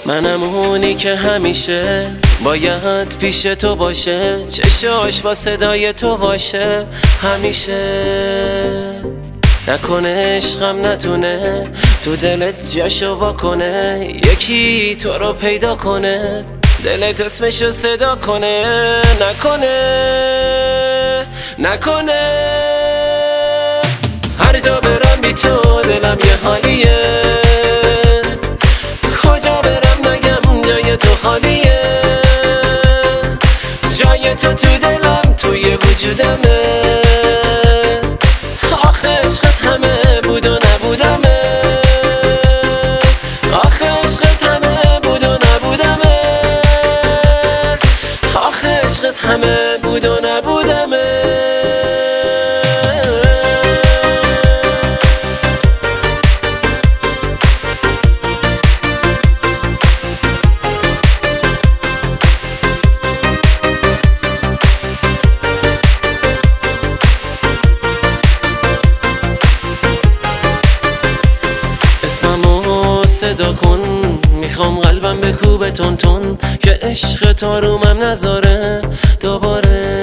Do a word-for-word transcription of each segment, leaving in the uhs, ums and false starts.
منم اونی که همیشه باید پیش تو باشه، چشاش با صدای تو باشه همیشه. نکنه عشقم نتونه تو دلت جاشو واکنه، یکی تو رو پیدا کنه دلت اسمشو صدا کنه. نکنه نکنه هر جا برم بی تو دلم یه حالیه، کجا برم نگم جای تو خالیه. جای تو تو دلم توی وجودمه، آخه عشقت همه بود و نبودمه، آخه عشقت همه بود و نبودمه، آخه عشقت همه بود و نبودمه. صدا کن میخوام قلبم بکوبه تون تون، که عشق تو رومم نذاره دوباره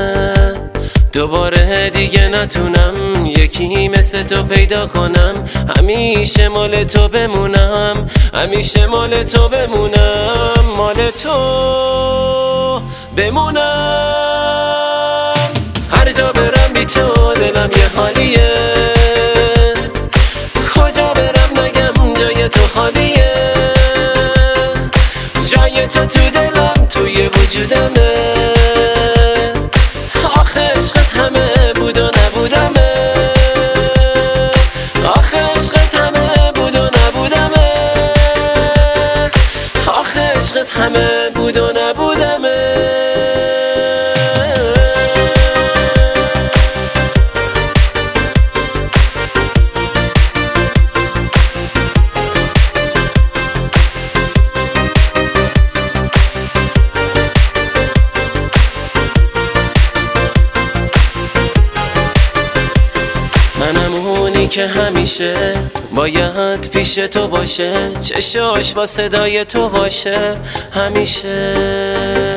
دوباره دیگه نتونم یکی مثل تو پیدا کنم. همیشه مال تو بمونم، همیشه مال تو بمونم، مال تو بمونم. هر جا برم بی تو دلم یه حالیه، کجا برم نگم جای تو خالیه. جای تو تو دلم توی وجودمه، آخه عشقت همه بود و نبودمه، آخه عشقت همه بود و نبودمه، آخه عشقت همه بود و نبودمه. منم اونی که همیشه باید پیش تو باشه، چشاش با صدای تو باشه همیشه.